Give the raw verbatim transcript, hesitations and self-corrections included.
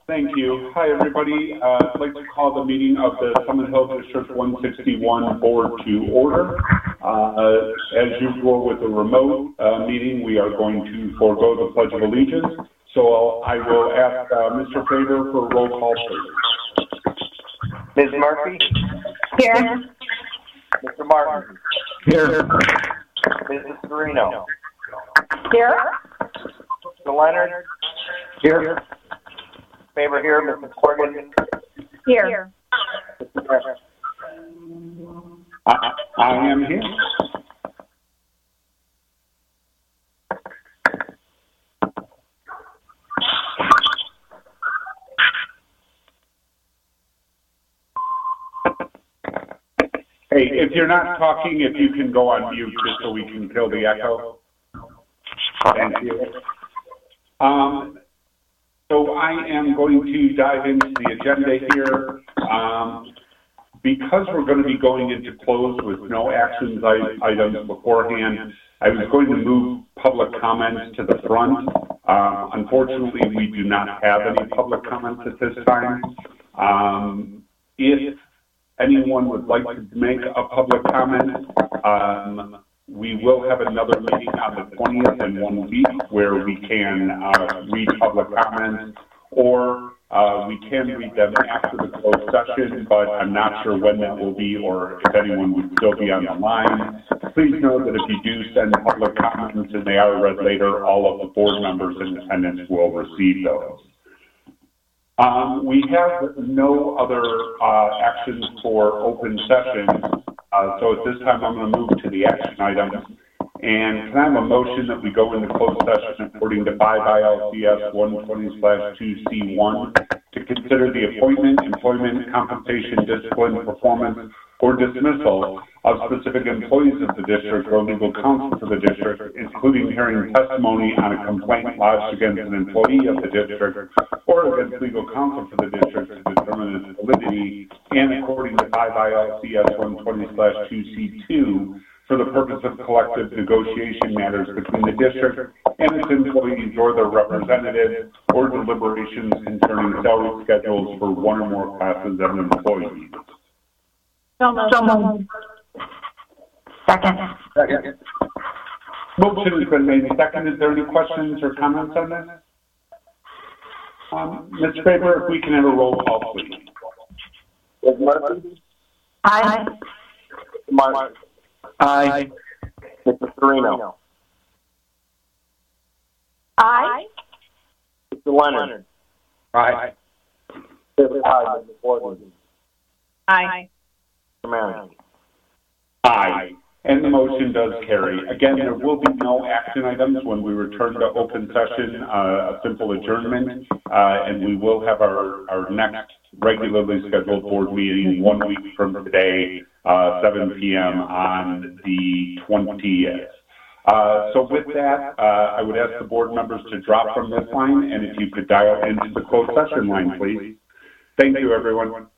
Thank you. Hi, everybody. Uh, I'd like to call the meeting of the Summit Hill District one sixty-one Board to order. Uh, as usual with the remote uh, meeting, we are going to forego the Pledge of Allegiance. So I will ask uh, Mister Faber for a roll call, please. Miz Murphy? Here. Mister Martin? Here. Missus Serino? Here. Mister Leonard? Here. Faber here. Missus Corrigan? Here. I, I am here. Hey, if you're not talking, if you can go on mute just so we can kill the echo. Thank you. Um, so I am going to dive into the agenda here. Um, because we're going to be going into close with no actions items beforehand, I was going to move public comments to the front. Uh, unfortunately, we do not have any public comments at this time. Um, if anyone would like to make a public comment, um, we will have another meeting on the twentieth in one week where we can uh, read public comments, or uh, we can read them after the closed session, but I'm not sure when that will be or if anyone would still be on the line. Please know that if you do send public comments and they are read later, all of the board members in attendance will receive those. Um, we have no other uh, actions for open session, uh, so at this time I'm going to move to the action items. And can I have a motion that we go into closed session according to five I L C S one twenty slash two C one to consider the appointment, employment, compensation, discipline, performance, or dismissal of specific employees of the district or legal counsel for the district, including hearing testimony on a complaint lodged against an employee of the district or against legal counsel for the district to determine its validity, and according to five I L C S one twenty slash two C two for the purpose of collective negotiation matters between the district and its employees or their representatives, or deliberations concerning salary schedules for one or more classes of employees. So moved. So moved. Second. Second. Motion has been made. Second. Is there any questions or comments on this? Um, Miz Faber, if we can have a roll call, please. Miz Murphy? Aye. Mister Martin? Aye. Mister Serino? Aye. Mister Leonard? Aye. Mister Corrigan? Aye. Mister Marion? Aye. And the motion does carry. Again, there will be no action items when we return to open session, uh, a simple adjournment, uh, and we will have our, our next regularly scheduled board meeting one week from today, uh, seven P M on the twentieth. Uh, so with that, uh, I would ask the board members to drop from this line, and if you could dial into the closed session line, please. Thank you, everyone.